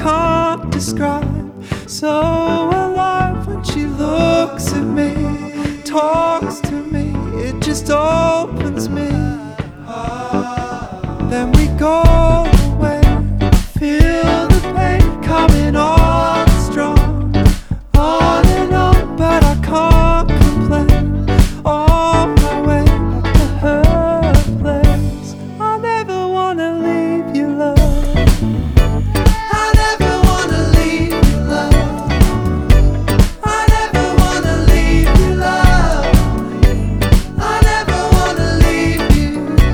can't describe. So alive when she looks at me, talks to me, it just opens me. Then we go away, feel the pain coming on strong, on and on, but I can't complain. On my way back to her place, I never wanna leave you, love. I never wanna leave you, love. I never wanna leave you, love. I never wanna leave you.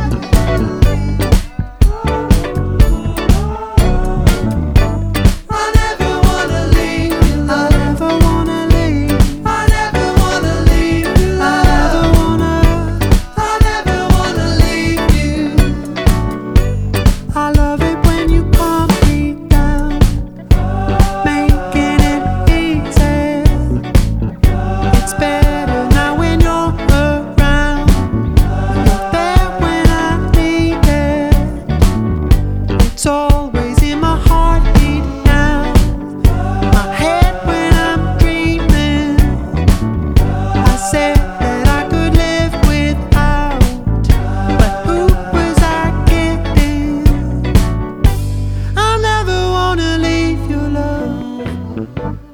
I never wanna leave you, love. I never wanna leave. I never wanna leave you, love. I never wanna leave you. I love it when you calm me down, making it easy. It's better now when you're around. You're there when I need it. It's always in my heartbeat now, my head when I'm dreaming. I said that I could live without, but who was I kidding? I never wanna leave your love.